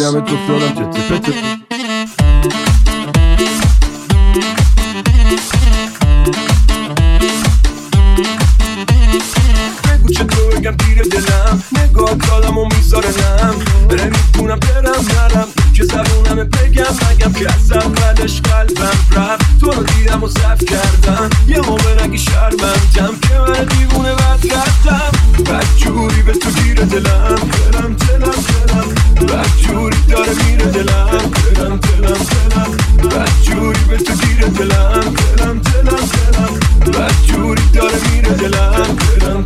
دیدمت گفتم چته پته. بگو چطور بگم پیر دلم، نگاه دادم و میذاره نم، نمیتونم برم نرم که زبونم بگم که از اولش قلبم رفت. تو رو دیدم و صف کردم، یه موقع نگی شرمندم که من دیوونه بد کردم. بدجوری به تو گیره دلم، بدجوری داره میره دلم، بدجوری به تو گیره دلم، بدجوری داره میره دلم.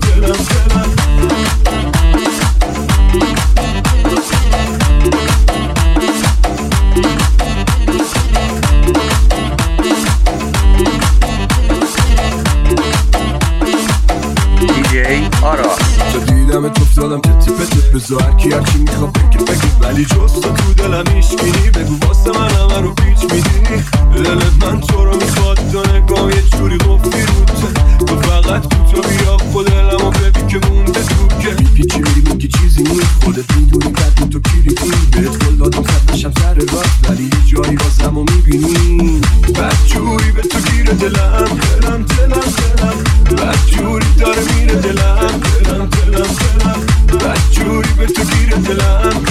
تو دیدمت افتادم که تیپت بذار هرکی هرچی میخواد بگه ولی جز تو دلم ایشگینی. بگو واسه من همه رو پیچ میدی، دلت من تو رو میخواد، تو نگاه یه جوری قفلی روته. تو فقط تو بیا خود دلم و ببین که مونده تو که میپیچی میری میگی چیزی نیست، خودت میدونی قدم تو کلیدی. بهت قول دادم صد بشم سر راست ولی یه جایی واسم رو میبینی. بدجوری به تو گیره دلم، بدجوری داره میره دلم، بدجوری به تو گیره دلم،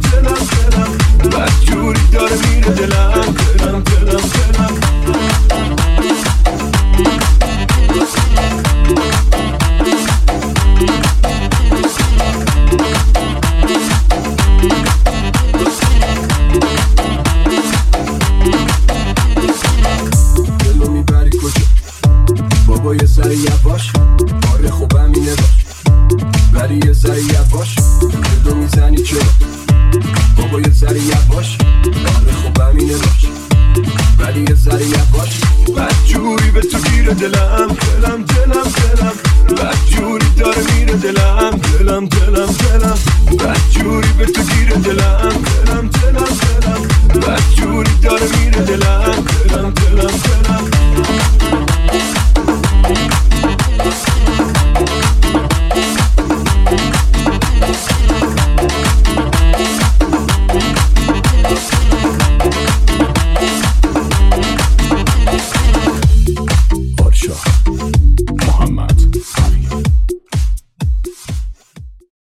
بدجوری داره میره دلم. دلو میبری کجا بابا یه سر یواش، آره خوب همینه باش، ولی یه سر یواش دلو میزنی چرا بابا یه سر یواش، آره خوب همینه باش، ولی یه سر یواش. بدجوری به تو گیره دلم، بدجوری داره میره دلم.